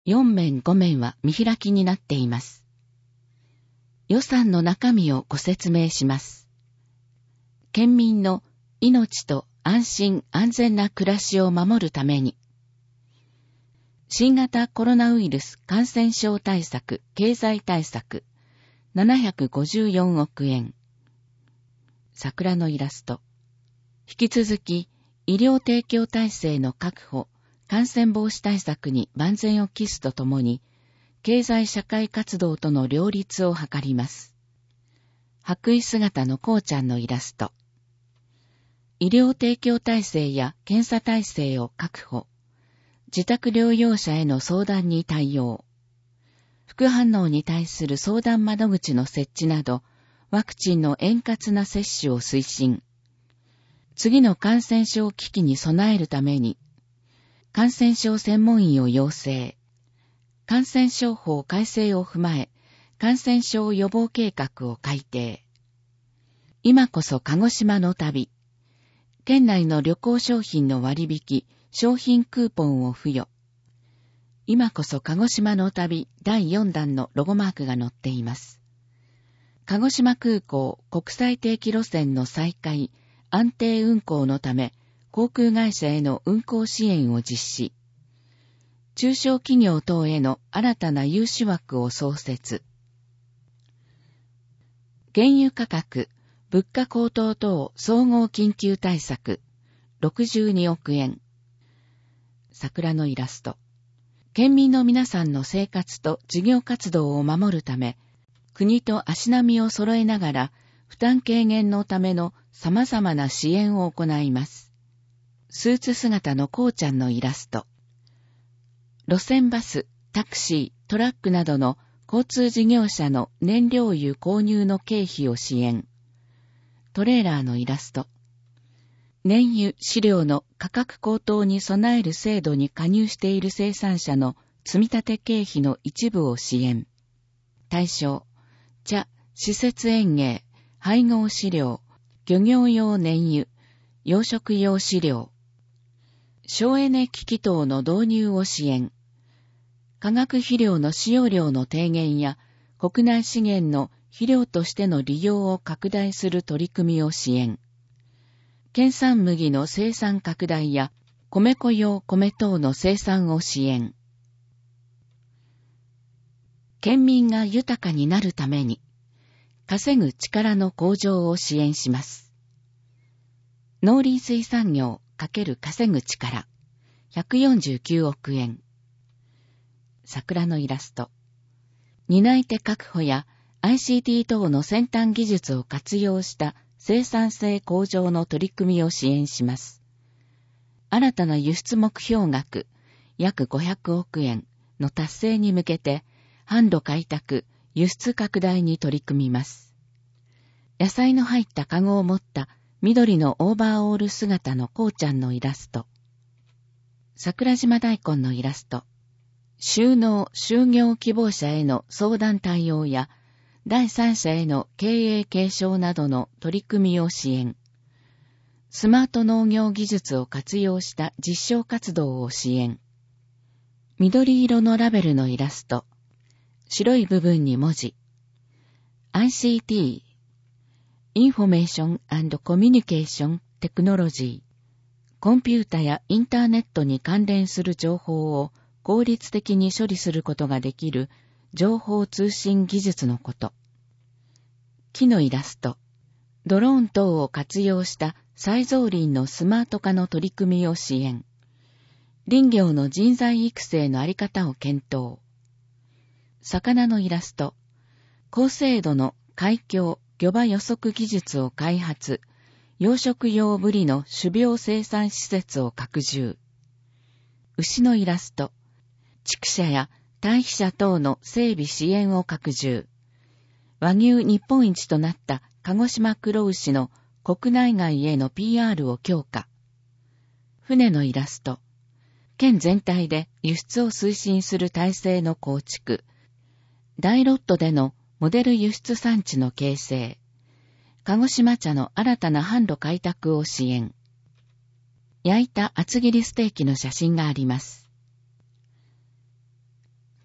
4面5面は見開きになっています。予算の中身をご説明します。県民の命と安心安全な暮らしを守るために、新型コロナウイルス感染症対策、経済対策、754億円。桜のイラスト。引き続き、医療提供体制の確保、感染防止対策に万全を期すとともに、経済社会活動との両立を図ります。白衣姿のこうちゃんのイラスト。医療提供体制や検査体制を確保。自宅療養者への相談に対応。副反応に対する相談窓口の設置など、ワクチンの円滑な接種を推進。次の感染症危機に備えるために、感染症専門医を養成。感染症法改正を踏まえ、感染症予防計画を改定。今こそ鹿児島の旅。県内の旅行商品の割引、商品クーポンを付与。今こそ鹿児島の旅第4弾のロゴマークが載っています。鹿児島空港国際定期路線の再開、安定運航のため、航空会社への運航支援を実施。中小企業等への新たな融資枠を創設。原油価格、物価高騰等総合緊急対策、62億円。桜のイラスト。県民の皆さんの生活と事業活動を守るため、国と足並みを揃えながら、負担軽減のための様々な支援を行います。スーツ姿のこうちゃんのイラスト。路線バス、タクシー、トラックなどの交通事業者の燃料油購入の経費を支援。トレーラーのイラスト。燃油、飼料の価格高騰に備える制度に加入している生産者の積立経費の一部を支援。対象、茶、施設園芸、配合飼料、漁業用燃油、養殖用飼料。省エネ機器等の導入を支援。化学肥料の使用量の低減や国内資源の肥料としての利用を拡大する取り組みを支援。県産麦の生産拡大や米粉用米等の生産を支援。県民が豊かになるために、稼ぐ力の向上を支援します。農林水産業×稼ぐ力、149億円。桜のイラスト。担い手確保や ICT 等の先端技術を活用した生産性向上の取り組みを支援します。新たな輸出目標額約500億円の達成に向けて、販路開拓、輸出拡大に取り組みます。野菜の入ったカゴを持った緑のオーバーオール姿のこうちゃんのイラスト。桜島大根のイラスト。就農・就業希望者への相談対応や、第三者への経営継承などの取り組みを支援。スマート農業技術を活用した実証活動を支援。緑色のラベルのイラスト。白い部分に文字。ICT、インフォメーション&コミュニケーションテクノロジー。コンピュータやインターネットに関連する情報を効率的に処理することができる情報通信技術のこと。木のイラスト。ドローン等を活用した再造林のスマート化の取り組みを支援。林業の人材育成のあり方を検討。魚のイラスト。高精度の海峡、魚場予測技術を開発。養殖用ブリの種苗生産施設を拡充。牛のイラスト。畜舎や堆肥舎等の整備支援を拡充。和牛日本一となった鹿児島黒牛の国内外への PR を強化。船のイラスト。県全体で輸出を推進する体制の構築。大ロットでのモデル輸出産地の形成。鹿児島茶の新たな販路開拓を支援。焼いた厚切りステーキの写真があります。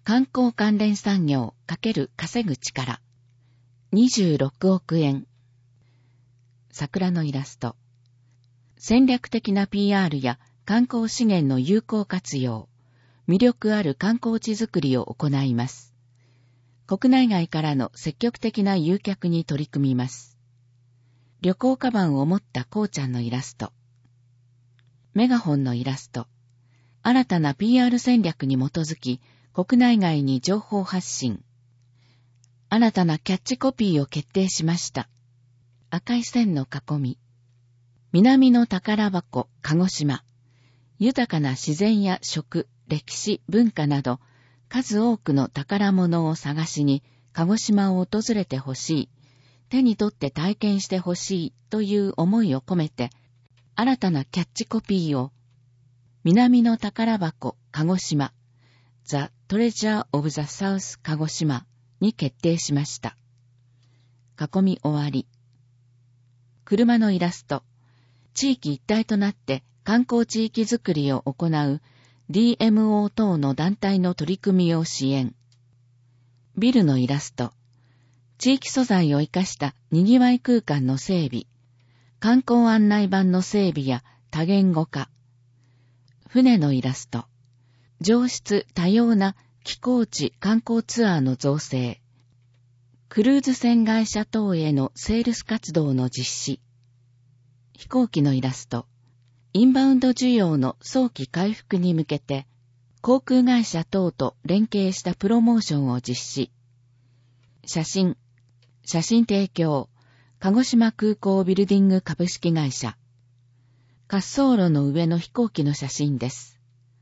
観光関連産業×稼ぐ力。26億円。桜のイラスト。戦略的な PR や観光資源の有効活用、魅力ある観光地づくりを行います。国内外からの積極的な誘客に取り組みます。旅行カバンを持ったこうちゃんのイラスト。メガホンのイラスト。新たな PR 戦略に基づき、国内外に情報発信。新たなキャッチコピーを決定しました。赤い線の囲み。南の宝箱、鹿児島。豊かな自然や食、歴史、文化など、数多くの宝物を探しに鹿児島を訪れてほしい。手に取って体験してほしいという思いを込めて、新たなキャッチコピーを、南の宝箱、鹿児島、The Treasure of the South 鹿児島に決定しました。囲み終わり。車のイラスト。地域一体となって観光地域づくりを行う DMO 等の団体の取り組みを支援。ビルのイラスト。地域素材を生かした賑わい空間の整備。観光案内板の整備や多言語化。船のイラスト。上質多様な寄港地観光ツアーの造成。クルーズ船会社等へのセールス活動の実施。飛行機のイラスト。インバウンド需要の早期回復に向けて、航空会社等と連携したプロモーションを実施。写真提供、鹿児島空港ビルディング株式会社。滑走路の上の飛行機の写真です。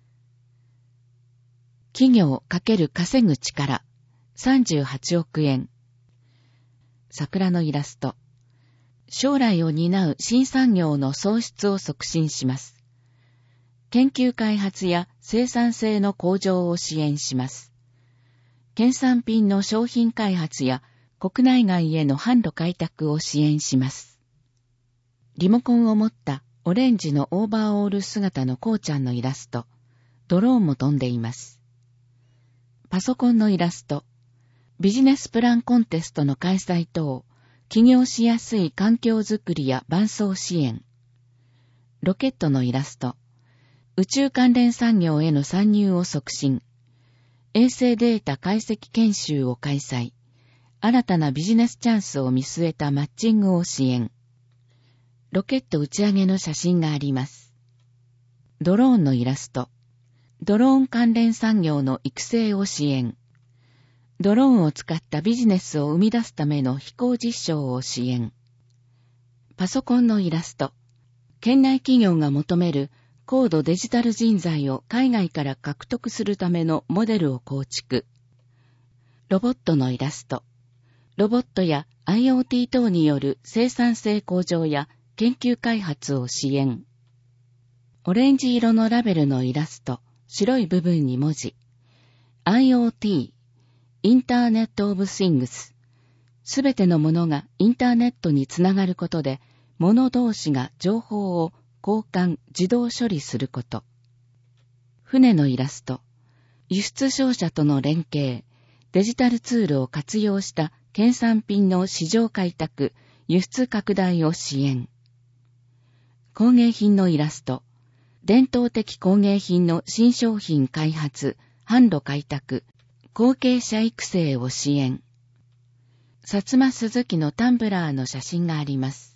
企業×稼ぐ力、38億円。桜のイラスト。将来を担う新産業の創出を促進します。研究開発や生産性の向上を支援します。県産品の商品開発や国内外への販路開拓を支援します。リモコンを持ったオレンジのオーバーオール姿のこうちゃんのイラスト。ドローンも飛んでいます。パソコンのイラスト。ビジネスプランコンテストの開催等、起業しやすい環境づくりや伴走支援。ロケットのイラスト。宇宙関連産業への参入を促進。衛星データ解析研修を開催。新たなビジネスチャンスを見据えたマッチングを支援。ロケット打ち上げの写真があります。ドローンのイラスト。ドローン関連産業の育成を支援。ドローンを使ったビジネスを生み出すための飛行実証を支援。パソコンのイラスト。県内企業が求める高度デジタル人材を海外から獲得するためのモデルを構築。ロボットのイラスト。ロボットや IoT 等による生産性向上や研究開発を支援。オレンジ色のラベルのイラスト。白い部分に文字。IoT、インターネットオブシングス。すべてのものがインターネットにつながることで、物同士が情報を交換、自動処理すること。船のイラスト。輸出商社との連携、デジタルツールを活用した県産品の市場開拓、輸出拡大を支援。工芸品のイラスト。伝統的工芸品の新商品開発、販路開拓、後継者育成を支援。薩摩鈴木のタンブラーの写真があります。